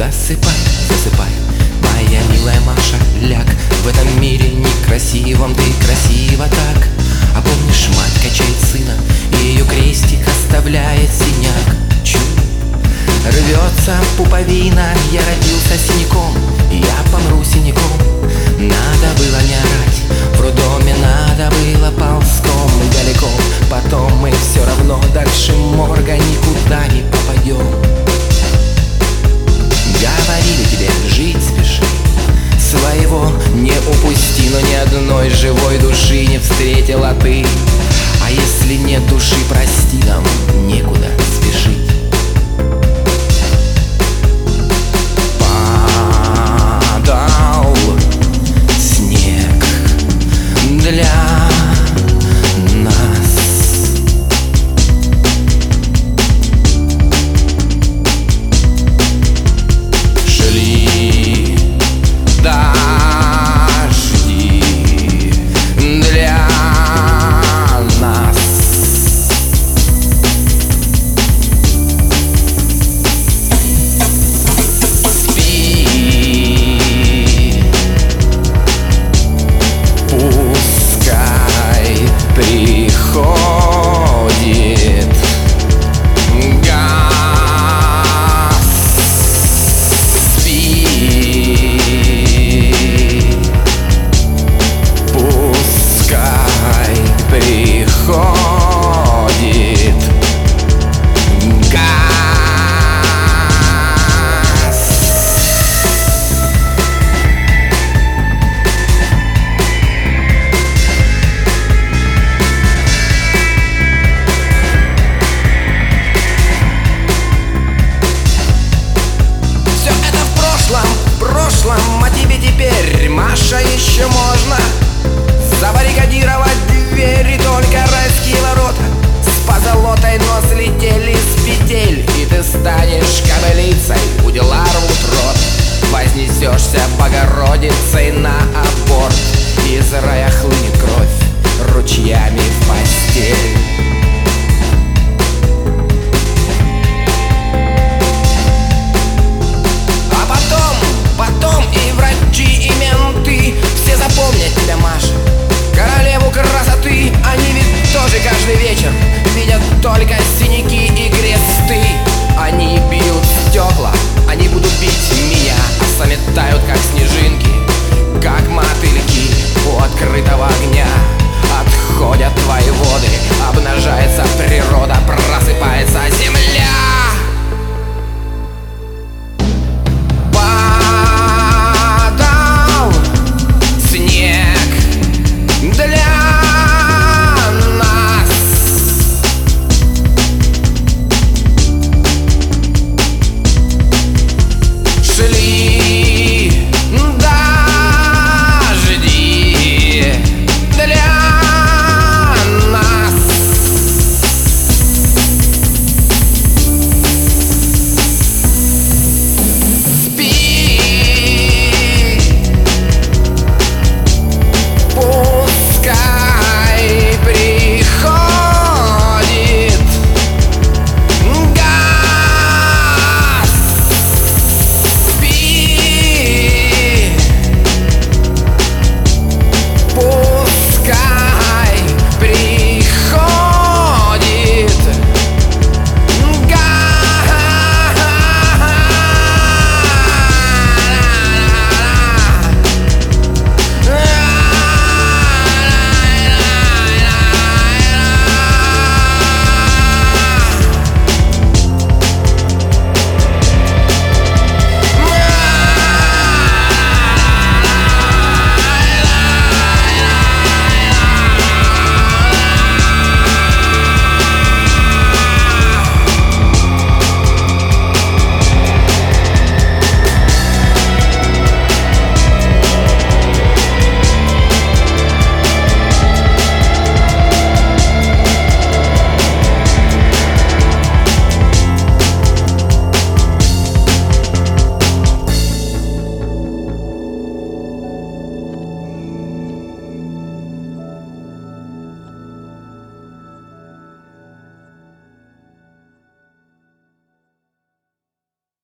Засыпай, засыпай, моя милая Маша, ляг. В этом мире некрасивом ты красива так. А помнишь, мать качает сына, и ее крестик оставляет синяк. Чу, рвется пуповина, я родился синяком, я помру синяком. Надо было не орать, в роддоме надо было ползком далеко. Потом мы все равно дальше морга никуда не попадем. Говорили тебе, жить спеши, своего не упусти, но ни одной живой души не встретила ты. А если нет души, прости, нам некуда спешить. Падал снег для нас. Шли дожди для нас. Спи, пускай приходит газ. Спи, пускай приходит газ. Все это в прошлом, а тебе теперь, Маша, еще можно забаррикадировать двери, только райские ворота с позолотой, но слетели с петель, и ты станешь кобылицей, удила рвут рот. Вознесешься Богородицей на аборт, из рая хлынет кровь ручьями в постель.